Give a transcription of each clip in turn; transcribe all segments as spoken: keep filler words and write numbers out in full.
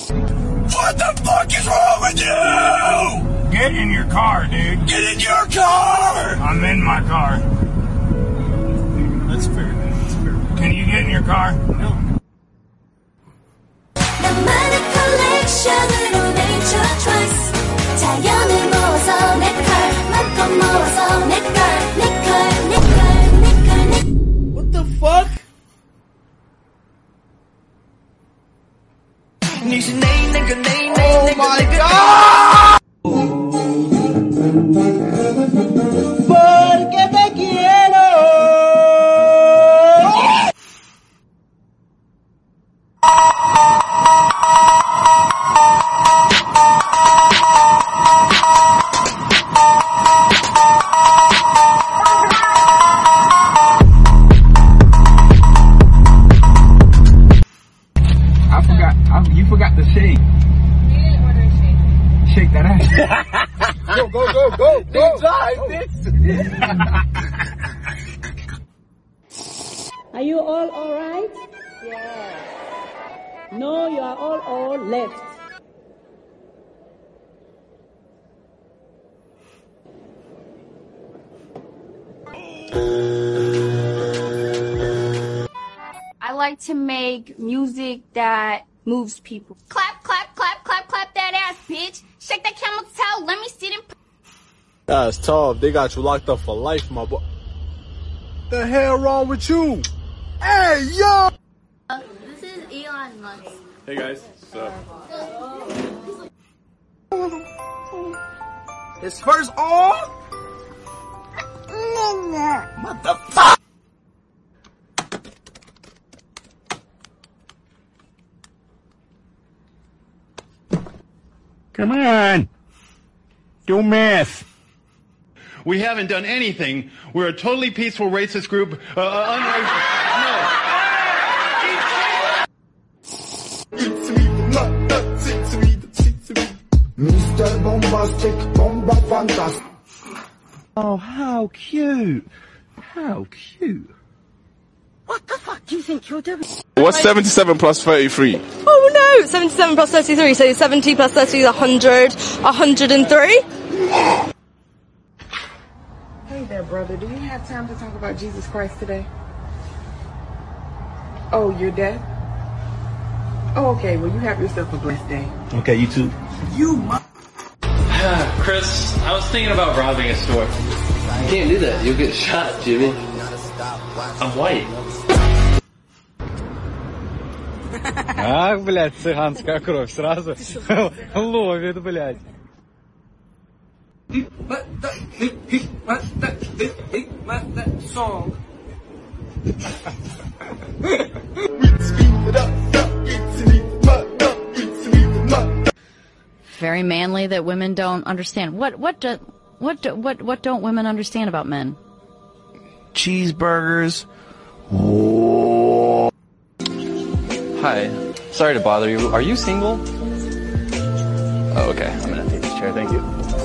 What the fuck is wrong with you? Get in your car, dude. Get in your car! I'm in my car. That's fair. That's fair. Can you get in your car? No. What the fuck? Oh my god! Porque te quiero. I forgot. I, you forgot to shake. You didn't order a shake. Shake that ass. Go, go, go, go, go. Drive, bitch. Are you all alright? Yeah. No, you are all all left. I like to make music that moves people. Clap, clap, clap, clap, clap that ass, bitch. Shake that camel toe. Let me sit in. That's tough. They got you locked up for life, my boy. The hell wrong with you? Hey, yo! Uh, this is Elon Musk. Hey guys, what's up? His first all? What the fuck? Come on. Do math. We haven't done anything. We're a totally peaceful racist group. Uh, uh, Mister Bombastic, Bomba Fantastic. Oh, how cute. How cute. What the fuck do you think you're doing? What's seventy-seven plus thirty-three? Oh no, seventy-seven plus thirty-three, so seventy plus thirty is one hundred, one hundred three. Hey there, brother. Do you have time to talk about Jesus Christ today? Oh, you're dead? Oh, okay. Well, you have yourself a blessed day. Okay, you too. You mu- Chris, I was thinking about robbing a store. You can't do that. You'll get shot, Jimmy. I'm white. Ах, блядь, цыганская кровь сразу ловит, блядь. Song. Very manly that women don't understand. What what do, what do, what what don't women understand about men? Cheeseburgers. Oh. Hi. Sorry to bother you. Are you single? Oh, okay. I'm gonna take this chair. Thank you.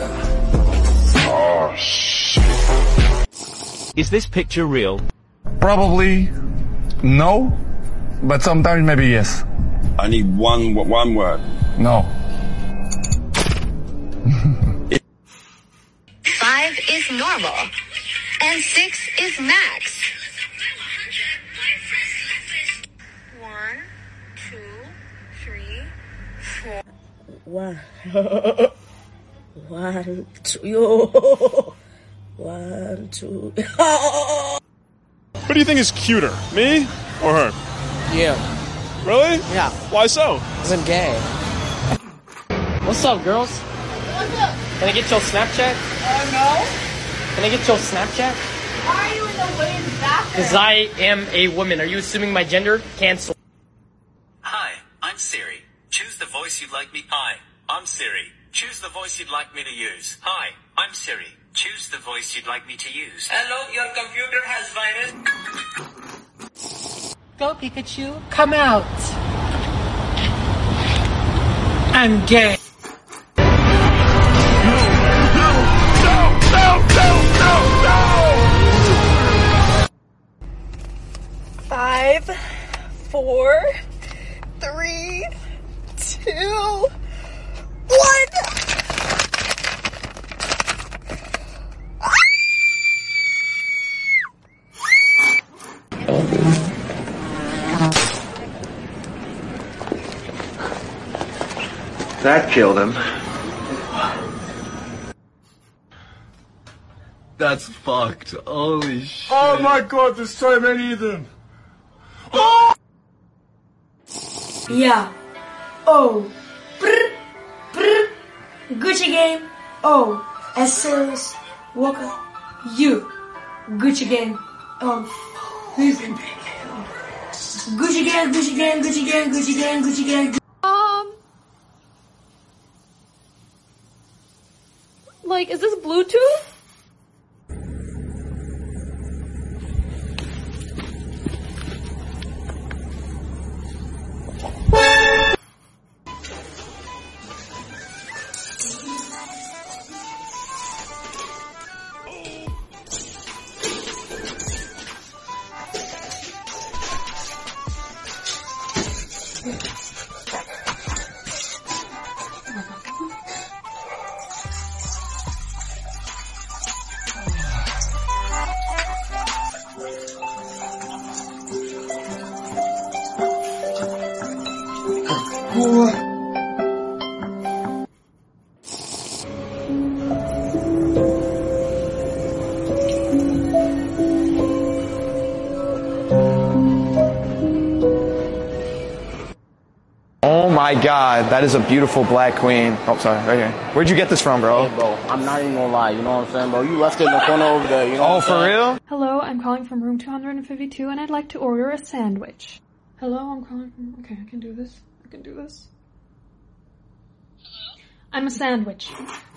Oh, shit. Is this picture real? Probably no, but sometimes maybe yes. I need one one word. No. Five is normal, and six is max. One, two, three, four. One. One, two. Yo. One, two. Who do you think is cuter, me or her? Yeah. Really? Yeah. Why so? Because I'm gay. What's up, girls? What's up? Can I get your Snapchat? Uh, no. Can I get your Snapchat? Why are you in the women's bathroom? Because I am a woman. Are you assuming my gender? Cancel. Hi, I'm Siri. Choose the voice you'd like me. Hi, I'm Siri. Choose the voice you'd like me to use. Hi, I'm Siri. Choose the voice you'd like me to use. Hello, your computer has virus. Go, Pikachu. Come out. I'm gay. Five, four, three, two, That killed him. That's fucked. Holy shit. Oh my god, there's so many of them. Oh! Yeah. Oh. Brr, brr. Gucci Gang. Oh. Essence. Walker. You. Gucci Gang. Um. Gucci Gang, Gucci Gang, Gucci Gang, Gucci Gang, Gucci Gang. Um. Like, is this Bluetooth? Oh my god, that is a beautiful black queen. Oh, sorry, right here. Where'd you get this from, bro? Hey, bro, I'm not even gonna lie, you know what I'm saying, bro? You left it in the corner over there, you know Oh, what I'm for saying? real? Hello, I'm calling from room two hundred fifty-two and I'd like to order a sandwich. Hello, I'm calling from... Okay, I can do this. I can do this. I'm a sandwich.